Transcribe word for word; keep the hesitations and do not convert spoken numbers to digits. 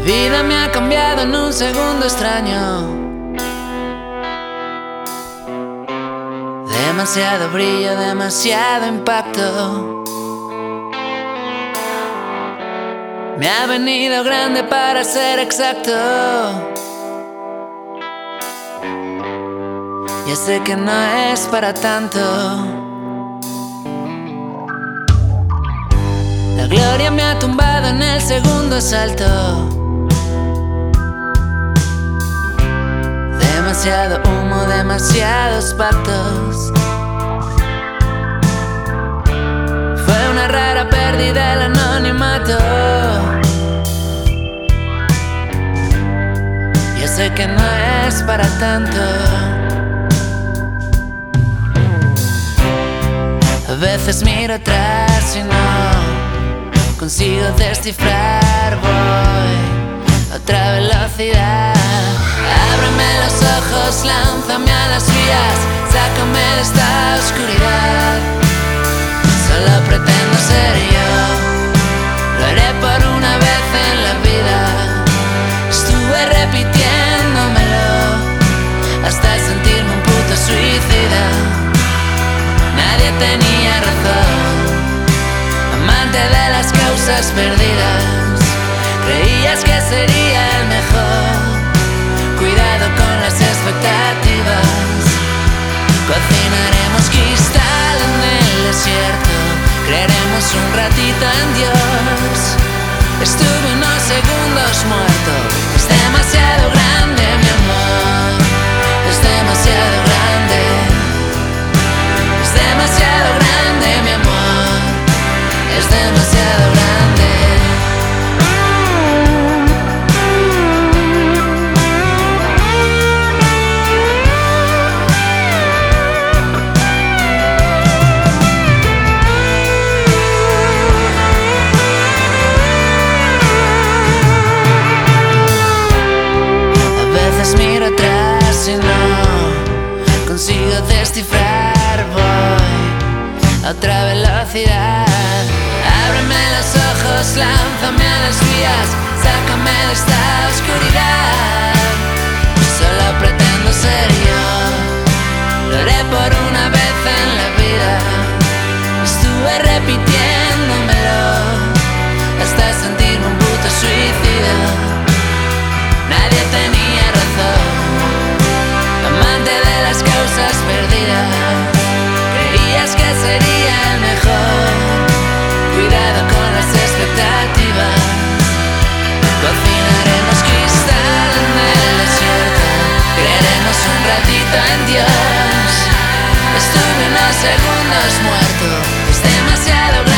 vida me ha cambiado en un segundo extraño. Demasiado brillo, demasiado impacto. Me ha venido grande para ser exacto. Ya sé que no es para tanto. La gloria me ha tumbado en el segundo asalto. Demasiado humo, demasiados pactos. Fue una rara pérdida el anonimato. Yo sé que no es para tanto. A veces miro atrás y no consigo descifrar. Voy a otra velocidad. Ábreme los ojos, lánzame a las vías, sácame de esta oscuridad. Solo pretendo ser yo, lo haré por una vez en la vida. Estuve repitiéndomelo hasta sentirme un puto suicida. Nadie tenía razón, amante de las causas perdidas. Creías que sería el mejor, cuidado con las expectativas. Cocinaremos cristal en el desierto, creeremos un ratito en Dios. Estuve unos segundos muerto. Es demasiado grande mi amor, es demasiado grande. Es demasiado grande mi amor, es demasiado grande. Miro atrás y no consigo descifrar. Voy a otra velocidad. Ábreme los ojos, lánzame a las vías, sácame de esta oscuridad. Solo pretendo ser yo, lo haré por una vez en la vida. Estuve repitiéndomelo hasta sentirme un puto suicida. Nadie tenía razón, amante de las causas perdidas. Creías que sería el mejor, cuidado con las expectativas. Cocinaremos cristal en el desierto, creeremos un ratito en Dios. Estuve unos segundos muerto, es demasiado grande.